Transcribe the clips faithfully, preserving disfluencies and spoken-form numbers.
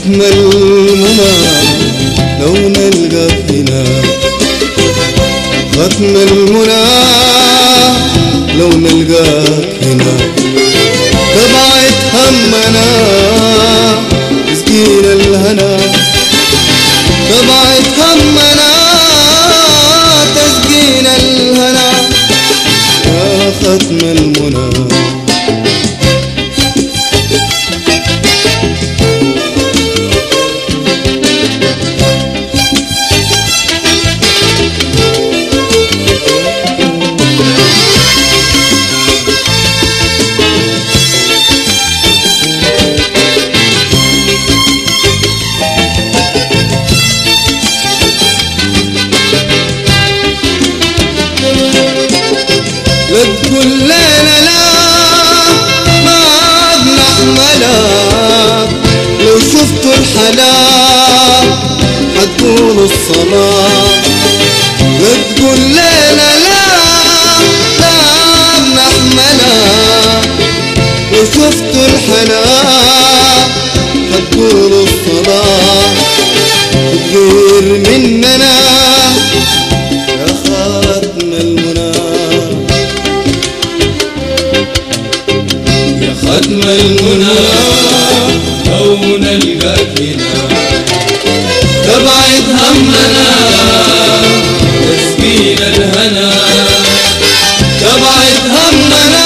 ختم المنى لو نلقاك هنا، ختم المنى لو نلقاك هنا، تبعد همنا تسقينا الهنا، تبعد همنا تسقينا الهنا يا ختم المنى. لا تقول لنا لا ما بنحملك، لو شفتوا الحلال حتقولوا الصلاة. لا تقول لنا لا ما بنحملك، لو شفتوا الحلال حتقولوا الصلاة. تغير مننا يا ختم المنى، ختم المنى لو نلقاك هنا، تبعد همنا تسقينا الهنا، تبعد همنا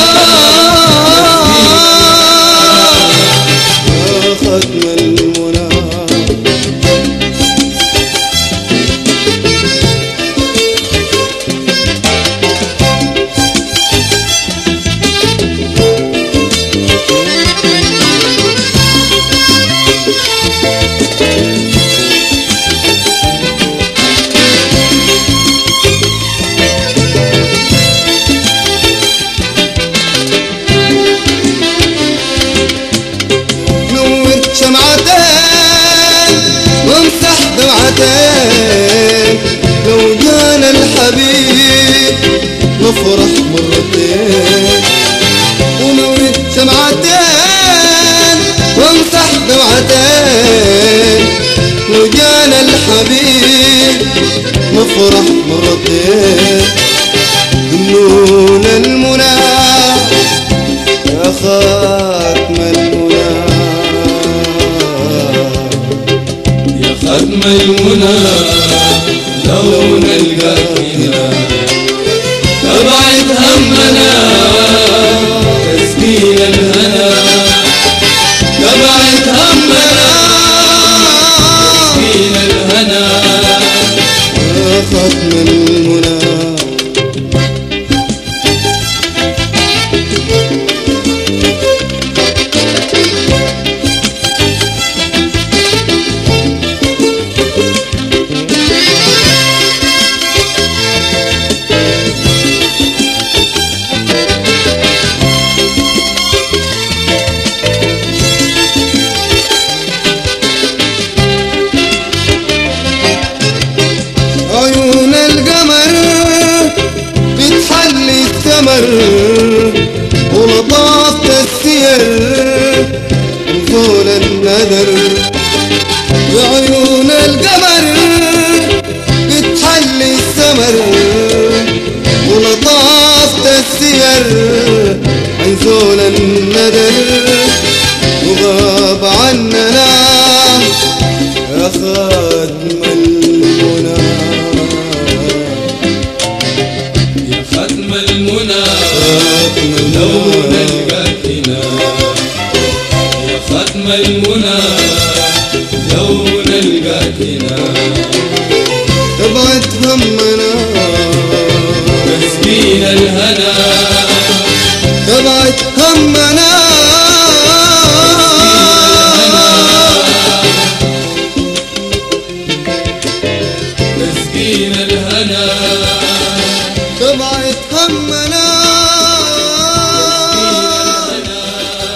يا ختم المنى. وامسح دمعتين لو جانا الحبيب نفرح مرتين، ونورد شمعتين وامسح دمعتين لو جانا الحبيب نفرح مرتين. دلونا المنى يا ختم المنى، ختم المنى لو نلقاك هنا، تبعد همنا تسقينا الهنا، تبعد همنا تسقينا الهنا يا ختم المنى. عيون القمر بتحلي الثمر ولطافة السير وزول الندر. بعيون القمر بتحلي الثمر ولطافة السير عن زول الندر، وغاب عننا يا ختم المنى، يا ختم المنى لو نلقاك هنا، يا ختم المنى لو نلقاك هنا، تبعد همنا تسقينا الهنا، تبعد همنا تسقينا الهنا، تبعد همنا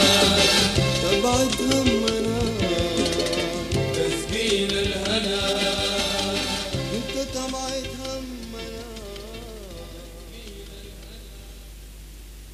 تبعد همنا تسقينا الهنا.